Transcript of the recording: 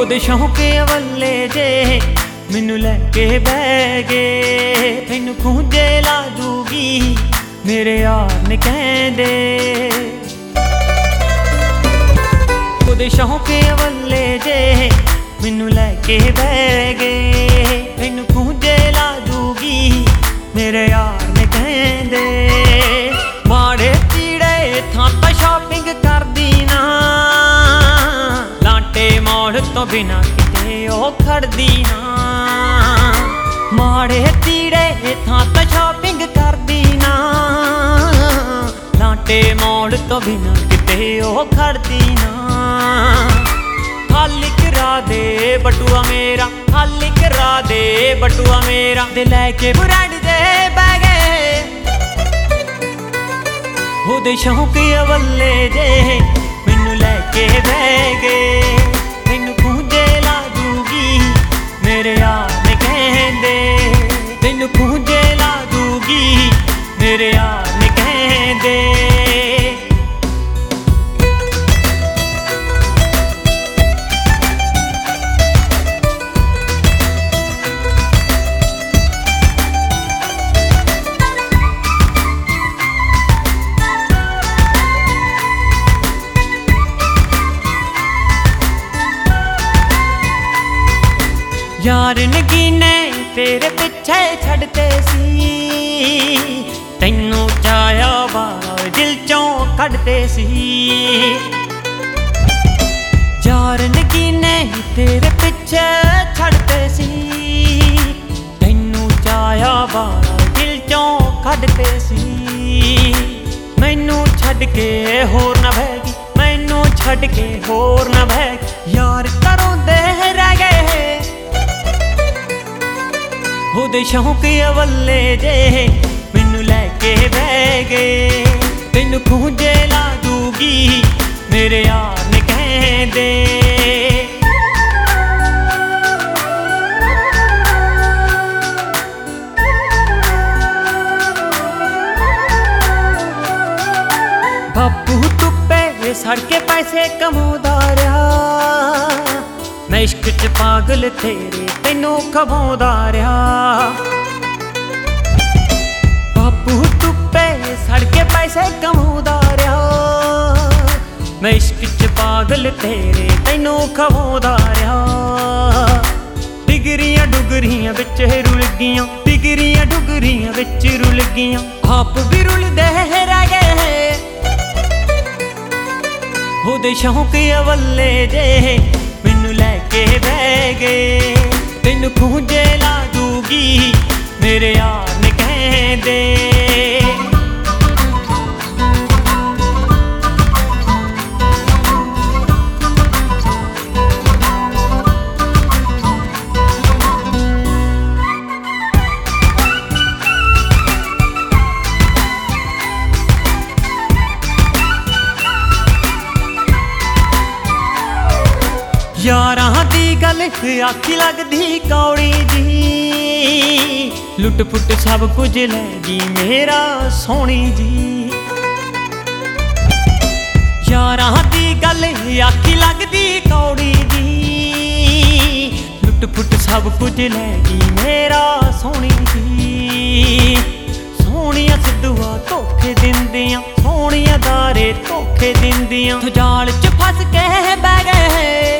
ਉਹਦੇ ਸ਼ੌਂਕ ਅਵੱਲੇ ਜੇ ਮੈਨੂੰ ਲੈ ਕੇ ਬਹਿ ਗਏ। ਤੈਨੂੰ ਖੂੰਜੇ ਲਾ ਦੂਗੀ ਮੇਰੇ ਯਾਰ ਨੇ ਕਹਿੰਦੇ। ਉਹਦੇ ਸ਼ੌਂਕ ਅਵੱਲੇ ਜੇ ਮੈਨੂੰ ਲੈ ਕੇ ਬਹਿ ਗਏ। ਤੈਨੂੰ ਖੂੰਜੇ ਲਾ ਦੂਗੀ ਮੇਰੇ ਯਾਰ ਨੇ ਕਹਿੰਦੇ। ਮਾੜੇ ਤੀੜੇ ਥਾਂ ਤਾਂ ਸ਼ਾਪਿੰਗ ਕਰਦੀ ਨਾ, ਲਾਂਟੇ ਮੋੜ ਤੋਂ ਬਿਨਾਂ ਕਿਤੇ ਉਹ ਖੜਦੀ ਨਾ। ਮਾੜੇ ਤੀੜੇ ਥਾਂ ਤਾਂ ਸ਼ਾਪਿੰਗ ਕਰਦੀ ਨਾ, ਲਾਂਟੇ ਮੋੜ ਤੋਂ ਬਿਨਾਂ ਕਿਤੇ ਉਹ ਖੜਦੀ ਨਾ। ਖਾਲੀ ਕਰਾ ਦੇ ਬਟੂਆ ਮੇਰਾ, ਖਾਲੀ ਕਰਾ ਦੇ ਬਟੂਆ ਮੇਰਾ, ਤੇ ਲੈ ਕੇ ਬਰੈਂਡ ਦੇ ਬਹਿ ਗਏ। ਉਹਦੇ ਸ਼ੌਂਕ ਅਵੱਲੇ ਜੇ ਮੈਨੂੰ ਲੈ ਕੇ ਬਹਿ ਗਏ। ਤੈਨੂੰ ਖੂੰਜੇ ਲਾ ਦੂਗੀ ਮੇਰੇ ਯਾਰ ਨੇ ਕਹਿੰਦੇ। ਤੈਨੂੰ ਖੂੰਜੇ ਲਾ ਦੂਗੀ ਮੇਰੇ ਯਾਰ ਨੇ ਕਹਿੰਦੇ। ਯਾਰ ਨਗੀਨੇ ਤੇਰੇ ਪਿੱਛੇ ਛੱਡਤੇ ਸੀ, ਤੈਨੂੰ ਚਾਹਿਆ ਬਾਹਰ ਦਿਲ ਚੋਂ ਕੱਢਦੇ ਸੀ। ਯਾਰ ਨਗੀਨੇ ਤੇਰੇ ਪਿੱਛੇ ਛੱਡਤੇ ਸੀ, ਤੈਨੂੰ ਚਾਹਿਆ ਬਾਹਰ ਦਿਲ ਚੋਂ ਕੱਢਦੇ ਸੀ। ਮੈਨੂੰ ਛੱਡ ਕੇ ਹੋਰ ਨਾ ਬਹਿ ਗਈ, ਮੈਨੂੰ ਛੱਡ ਕੇ ਹੋਰ ਨਾ ਬਹਿ ਗਈ। ਯਾਰ ਘਰੋਂ ਦੇ ਰਹਿ ਗਏ। ਉਹਦੇ ਸ਼ੌਂਕ ਅਵੱਲੇ ਜੇ ਮੈਨੂੰ ਲੈ ਕੇ ਬਹਿ ਗਏ। ਤੈਨੂੰ ਖੂੰਜੇ ਲਾ ਦੂਗੀ ਮੇਰੇ ਯਾਰ ਨੇ ਕਹਿੰਦੇ। ਬਾਪੂ ਧੁੱਪੇ ਸੜ ਕੇ ਪੈਸੇ ਕਮਾਉਂਦਾ ਰਿਹਾ, ਮੈਂ ਇਸ਼ਕ ਚ ਪਾਗਲ ਤੇਰੇ ਤੈਨੂੰ ਖਵਾਉਂਦਾ ਰਿਹਾ। ਬਾਪੂ ਧੁੱਪੇ ਸੜ ਕੇ ਪੈਸੇ ਕਮਾਉਂਦਾ ਰਿਹਾ, ਮੈਂ ਇਸ਼ਕ ਚ ਪਾਗਲ ਤੇਰੇ ਤੈਨੂੰ ਖਵਾਉਂਦਾ ਰਿਹਾ। ਡਿਗਰੀਆਂ ਡੁਗਰੀਆਂ ਵਿੱਚ ਰੁਲ ਗਈਆਂ, ਡਿਗਰੀਆਂ ਡੁਗਰੀਆਂ ਵਿੱਚ ਰੁਲ ਗਈਆਂ, ਆਪ ਵੀ ਰੁਲਦੇ ਰਹਿ ਗਏ। ਉਹਦੇ ਸ਼ੌਂਕ ਅਵੱਲੇ ਜੇ ਮੈਨੂੰ ਲੈ ਕੇ ਬਹਿ ਗਏ। ਤੈਨੂੰ ਖੂੰਜੇ ਲਾ ਦੂਗੀ ਮੇਰੇ ਯਾਰ ਨੇ ਕਹਿੰਦੇ। ਯਾਰਾਂ ਦੀ ਗੱਲ ਆਖੀ ਲੱਗਦੀ ਕੌੜੀ ਜੀ, ਲੁੱਟ ਫੁੱਟ ਸਭ ਕੁਝ ਲੈ ਗਈ ਮੇਰਾ ਸੋਹਣੀ ਜੀ। ਯਾਰਾਂ ਦੀ ਗੱਲ ਆਖੀ ਲੱਗਦੀ ਕੌੜੀ ਜੀ, ਲੁੱਟ ਫੁੱਟ ਸਭ ਕੁਝ ਲੈ ਗਈ ਮੇਰਾ ਸੋਹਣੀ ਜੀ। ਸੋਹਣੀਆਂ ਸਿੱਧੂਆਂ ਧੋਖੇ ਦਿੰਦੀਆਂ, ਸੋਹਣੀਆਂ ਦਾਰੇ ਧੋਖੇ ਦਿੰਦੀਆਂ, ਜਾਲ ਚ ਫਸ ਕੇ ਬਹਿ ਗਏ।